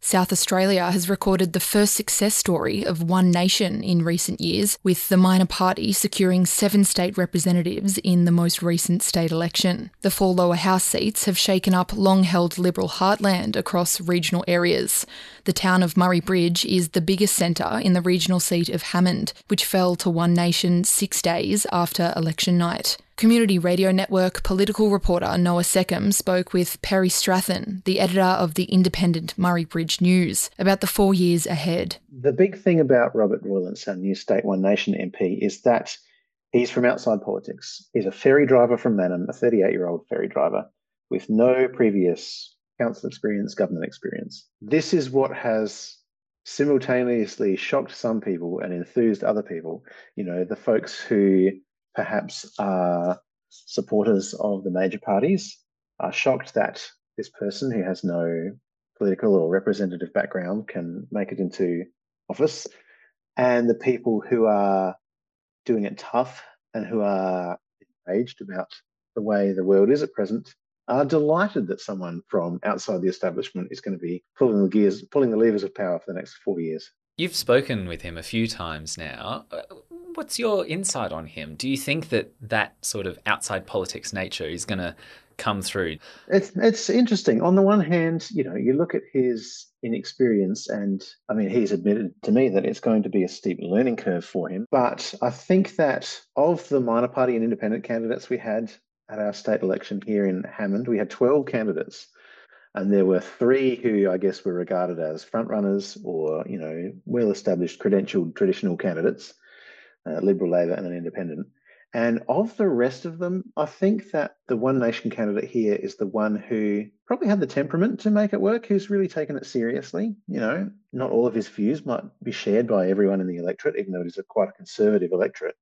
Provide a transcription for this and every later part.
South Australia has recorded the first success story of One Nation in recent years, with the minor party securing 7 state representatives in the most recent state election. The 4 lower house seats have shaken up long-held Liberal heartland across regional areas. The town of Murray Bridge is the biggest centre in the regional seat of Hammond, which fell to One Nation 6 days after election night. Community Radio Network political reporter Noah Seckham spoke with Perry Strathen, the editor of the independent Murray Bridge News, about the 4 years ahead. The big thing about Robert Roylance, our new State One Nation MP, is that he's from outside politics. He's a ferry driver from Mannum, a 38-year-old ferry driver with no previous council experience, government experience. This is what has simultaneously shocked some people and enthused other people. You know, the folks who perhaps are supporters of the major parties are shocked that this person who has no political or representative background can make it into office. And the people who are doing it tough and who are enraged about the way the world is at present are delighted that someone from outside the establishment is going to be pulling the levers of power for the next 4 years. You've spoken with him a few times now. What's your insight on him? Do you think that sort of outside politics nature is going to come through? It's interesting. On the one hand, you know, you look at his inexperience, and I mean, he's admitted to me that it's going to be a steep learning curve for him. But I think that of the minor party and independent candidates we had at our state election here in Hammond, we had 12 candidates. And there were 3 who I guess were regarded as frontrunners or, you know, well-established, credentialed, traditional candidates, Liberal, Labor and an independent. And of the rest of them, I think that the One Nation candidate here is the one who probably had the temperament to make it work, who's really taken it seriously. You know, not all of his views might be shared by everyone in the electorate, even though it is quite a conservative electorate.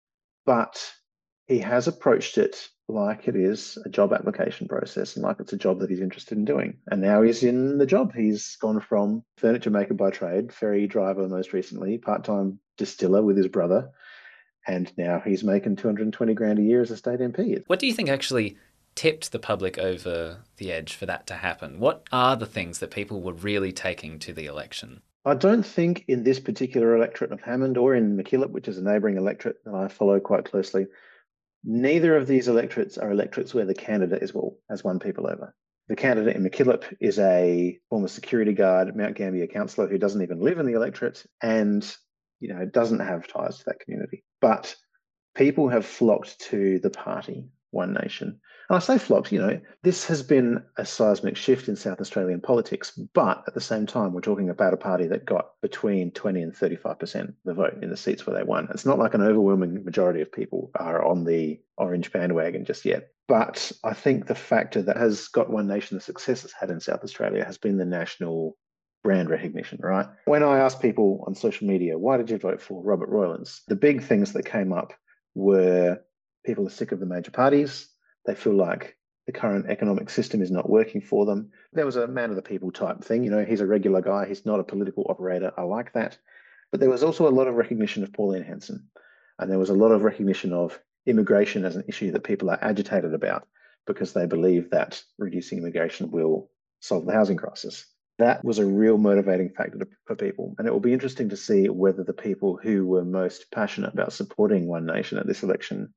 But he has approached it like it is a job application process and like it's a job that he's interested in doing. And now he's in the job. He's gone from furniture maker by trade, ferry driver most recently, part-time distiller with his brother, and now he's making 220 grand a year as a state MP. What do you think actually tipped the public over the edge for that to happen? What are the things that people were really taking to the election? I don't think in this particular electorate of Hammond or in MacKillop, which is a neighbouring electorate that I follow quite closely, neither of these electorates are electorates where the candidate has won people over. The candidate in MacKillop is a former security guard, Mount Gambier councillor who doesn't even live in the electorate and, you know, doesn't have ties to that community. But people have flocked to the party, One Nation. And I say flocked, you know, this has been a seismic shift in South Australian politics, but at the same time, we're talking about a party that got between 20 and 35% of the vote in the seats where they won. It's not like an overwhelming majority of people are on the orange bandwagon just yet. But I think the factor that has got One Nation the success it's had in South Australia has been the national brand recognition, right? When I asked people on social media, why did you vote for Robert Roylance? The big things that came up were people are sick of the major parties. They feel like the current economic system is not working for them. There was a man of the people type thing. You know, he's a regular guy. He's not a political operator. I like that. But there was also a lot of recognition of Pauline Hanson. And there was a lot of recognition of immigration as an issue that people are agitated about because they believe that reducing immigration will solve the housing crisis. That was a real motivating factor for people. And it will be interesting to see whether the people who were most passionate about supporting One Nation at this election,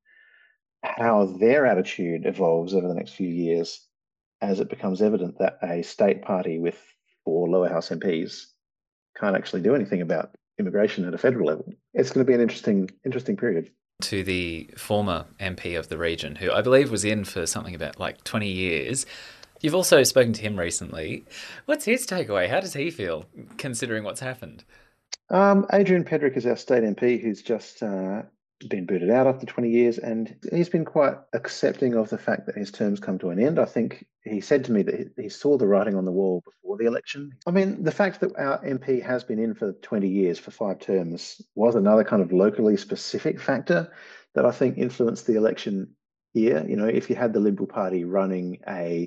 how their attitude evolves over the next few years as it becomes evident that a state party with 4 lower house MPs can't actually do anything about immigration at a federal level. It's going to be an interesting period. To the former MP of the region, who I believe was in for something about like 20 years, you've also spoken to him recently. What's his takeaway? How does he feel, considering what's happened? Adrian Pedrick is our state MP who's just been booted out after 20 years, and he's been quite accepting of the fact that his term's come to an end. I think he said to me that he saw the writing on the wall before the election. I mean, the fact that our MP has been in for 20 years, for 5 terms, was another kind of locally specific factor that I think influenced the election here. You know, if you had the Liberal Party running a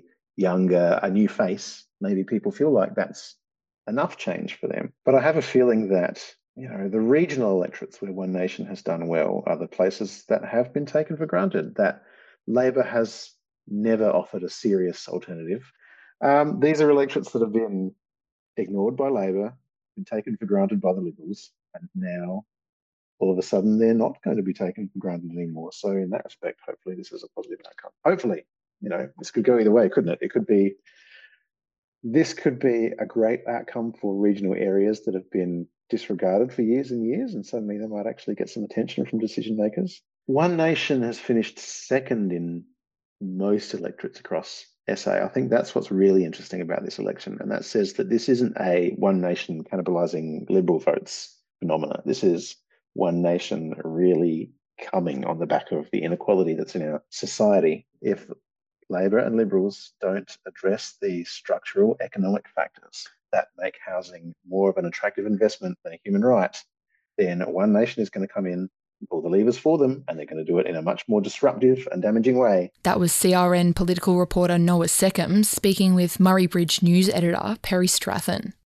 new face, maybe people feel like that's enough change for them. But I have a feeling that, you know, the regional electorates where One Nation has done well are the places that have been taken for granted, that Labor has never offered a serious alternative. These are electorates that have been ignored by Labor, been taken for granted by the Liberals, and now all of a sudden they're not going to be taken for granted anymore. So in that respect, hopefully this is a positive outcome. Hopefully, this could go either way, couldn't it? This could be a great outcome for regional areas that have been disregarded for years and years, and suddenly they might actually get some attention from decision makers. One Nation has finished second in most electorates across SA. I think that's what's really interesting about this election, and that says that this isn't a One Nation cannibalising Liberal votes phenomena. This is One Nation really coming on the back of the inequality that's in our society. If Labor and Liberals don't address the structural economic factors that make housing more of an attractive investment than a human right, then One Nation is going to come in, pull the levers for them, and they're going to do it in a much more disruptive and damaging way. That was CRN political reporter Noah Seckham speaking with Murray Bridge news editor Perry Strathen.